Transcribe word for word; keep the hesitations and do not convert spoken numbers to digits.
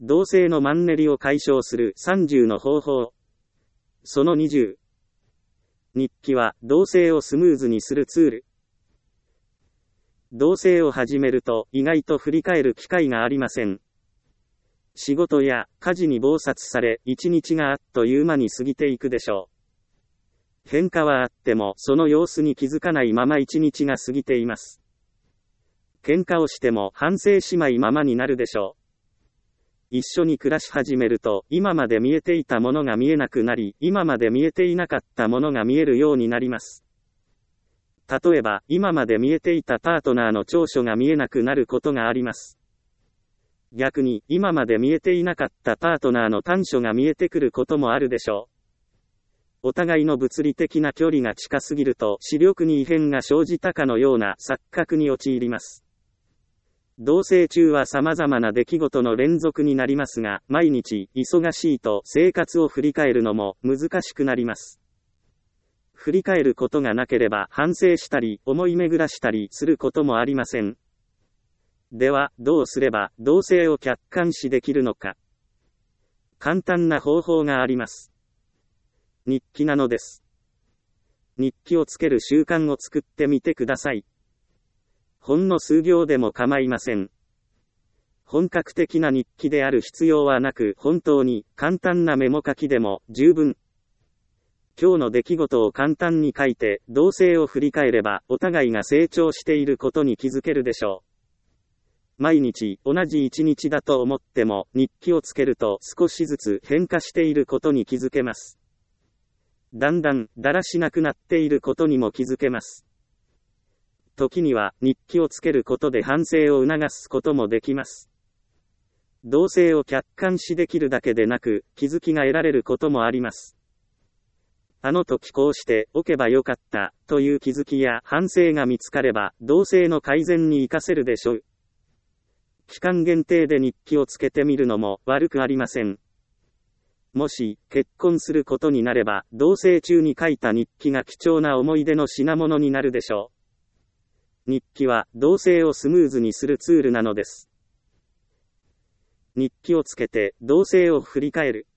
同棲のマンネリを解消するさんじゅうの方法。そのにじゅう。日記は同棲をスムーズにするツール。同棲を始めると意外と振り返る機会がありません。仕事や家事に忙殺され、一日があっという間に過ぎていくでしょう。変化はあってもその様子に気づかないまま一日が過ぎています。喧嘩をしても反省しないままになるでしょう。一緒に暮らし始めると、今まで見えていたものが見えなくなり、今まで見えていなかったものが見えるようになります。例えば、今まで見えていたパートナーの長所が見えなくなることがあります。逆に、今まで見えていなかったパートナーの短所が見えてくることもあるでしょう。お互いの物理的な距離が近すぎると、視力に異変が生じたかのような錯覚に陥ります。同棲中は様々な出来事の連続になりますが、毎日忙しいと生活を振り返るのも難しくなります。振り返ることがなければ反省したり思い巡らしたりすることもありません。では、どうすれば同棲を客観視できるのか。簡単な方法があります。日記なのです。日記をつける習慣を作ってみてください。ほんの数行でも構いません。本格的な日記である必要はなく、本当に簡単なメモ書きでも十分。今日の出来事を簡単に書いて、同棲を振り返れば、お互いが成長していることに気づけるでしょう。毎日同じ一日だと思っても、日記をつけると少しずつ変化していることに気づけます。だんだんだらしなくなっていることにも気づけます。時には日記をつけることで反省を促すこともできます。同棲を客観視できるだけでなく、気づきが得られることもあります。あの時こうしておけばよかった、という気づきや反省が見つかれば、同棲の改善に活かせるでしょう。期間限定で日記をつけてみるのも悪くありません。もし、結婚することになれば、同棲中に書いた日記が貴重な思い出の品物になるでしょう。日記は同棲をスムーズにするツールなのです。日記をつけて同棲を振り返る。